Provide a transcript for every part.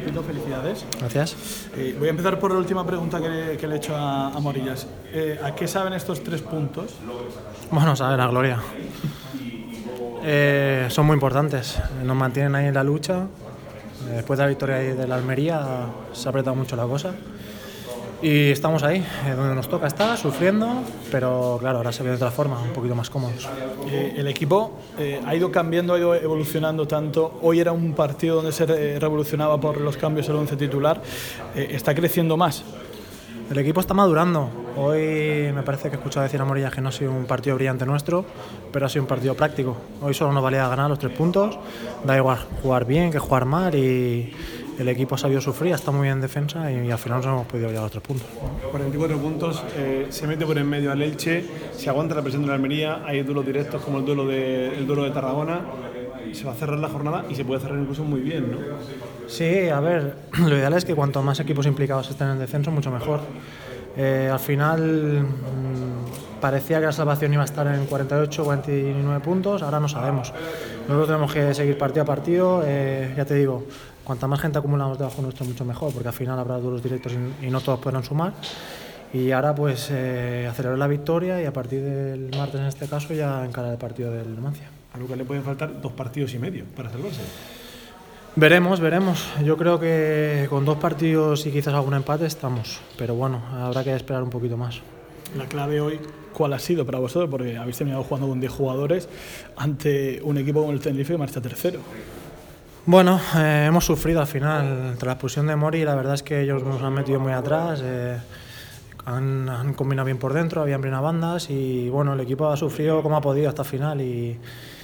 Tito, felicidades. Gracias. Voy a empezar por la última pregunta que le he hecho a Morillas. ¿A qué saben estos 3 puntos? Bueno, saben a gloria. Son muy importantes, nos mantienen ahí en la lucha. Después de la victoria de la Almería se ha apretado mucho la cosa y estamos ahí, donde nos toca estar, sufriendo, pero claro, ahora se ve de otra forma, un poquito más cómodos. El equipo ha ido cambiando, ha ido evolucionando tanto. Hoy era un partido donde se revolucionaba por los cambios el 11 titular. ¿Está creciendo más? El equipo está madurando. Hoy me parece que he escuchado decir a Morillas que no ha sido un partido brillante nuestro, pero ha sido un partido práctico. Hoy solo nos valía ganar los 3 puntos, da igual jugar bien que jugar mal, y el equipo ha sabido sufrir, está muy bien en defensa y al final nos hemos podido llevar los 3 puntos. 44 puntos, se mete por en medio al Elche, se aguanta la presión de la Almería, hay duelos directos como el duelo de Tarragona, se va a cerrar la jornada y se puede cerrar incluso muy bien, ¿no? Sí, a ver, lo ideal es que cuanto más equipos implicados estén en el descenso, mucho mejor. Al final parecía que la salvación iba a estar en 48 o 49 puntos, ahora no sabemos. Nosotros tenemos que seguir partido a partido, ya te digo, cuanta más gente acumulamos debajo nuestro, mucho mejor, porque al final habrá duelos directos y no todos podrán sumar. Y ahora pues acelerar la victoria y a partir del martes en este caso ya encarar el partido del Numancia. A Lucas le pueden faltar 2 partidos y medio para salvarse. Veremos. Yo creo que con 2 partidos y quizás algún empate estamos, pero bueno, habrá que esperar un poquito más. La clave hoy, ¿cuál ha sido para vosotros? Porque habéis terminado jugando con 10 jugadores ante un equipo como el Tenerife que marcha tercero. Bueno, hemos sufrido al final. Tras la expulsión de Mori, la verdad es que ellos nos han metido muy atrás. Han combinado bien por dentro, habían bien a bandas y bueno, el equipo ha sufrido como ha podido hasta el final y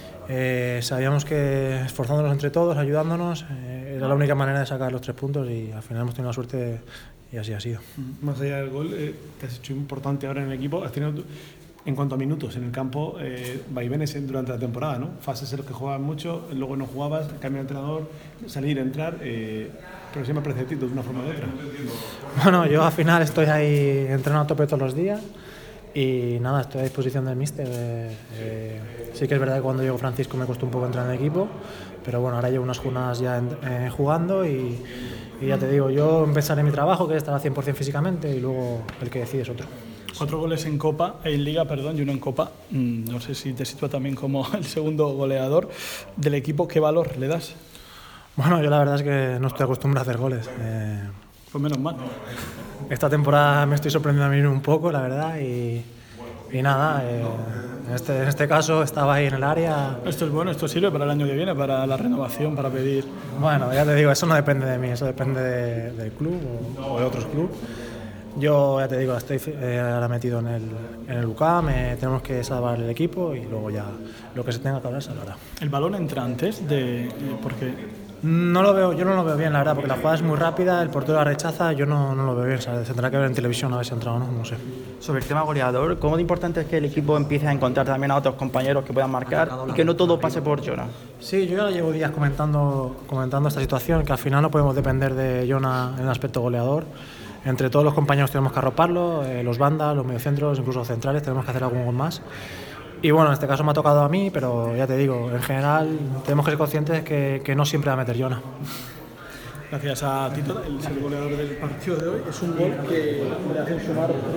sabíamos que esforzándonos entre todos, ayudándonos, era la única manera de sacar los 3 puntos y al final hemos tenido la suerte y así ha sido. Más allá del gol, te has hecho importante ahora en el equipo, has tenido, en cuanto a minutos en el campo, vaivenes durante la temporada, ¿no? Fases en las que jugabas mucho, luego no jugabas, cambio de entrenador, salir, entrar, pero siempre aparece Tito de una forma u otra. Bueno, yo al final estoy ahí entrenando a tope todos los días y nada, estoy a disposición del míster. Sí que es verdad que cuando llegó Francisco me costó un poco entrar en el equipo, pero bueno, ahora llevo unas jornadas ya jugando y ya te digo, yo empezaré mi trabajo, que es estar al 100% físicamente, y luego el que decide es otro. 4 goles en Liga, y 1 en Copa. No sé si te sitúa también como el segundo goleador del equipo. ¿Qué valor le das? Bueno, yo la verdad es que no estoy acostumbrado a hacer goles. Pues menos mal. Esta temporada me estoy sorprendiendo a mí un poco, la verdad, y nada, en este caso estaba ahí en el área. Esto es bueno, esto sirve para el año que viene, para la renovación, para pedir... Bueno, ya te digo, eso no depende de mí, eso depende del club o de otros clubes. Yo ya te digo, estoy ahora metido en el UCAM, tenemos que salvar el equipo y luego ya lo que se tenga que hablar se hablará. ¿El balón entra antes de...? Porque... No lo veo, yo no lo veo bien, la verdad, porque la jugada es muy rápida, el portero la rechaza, yo no lo veo bien, ¿sabes? Tendrá que ver en televisión a ver si ha entrado o no, no sé. Sobre el tema goleador, ¿cómo de importante es que el equipo empiece a encontrar también a otros compañeros que puedan marcar y que no todo pase por Jonah? Sí, yo ya llevo días comentando esta situación, que al final no podemos depender de Jonah en el aspecto goleador. Entre todos los compañeros tenemos que arroparlo, los bandas, los mediocentros, incluso los centrales, tenemos que hacer algún gol más. Y bueno, en este caso me ha tocado a mí, pero ya te digo, en general tenemos que ser conscientes que no siempre va a meter Jonah. Gracias a Tito, el goleador del partido de hoy. Es un gol que le hace sumar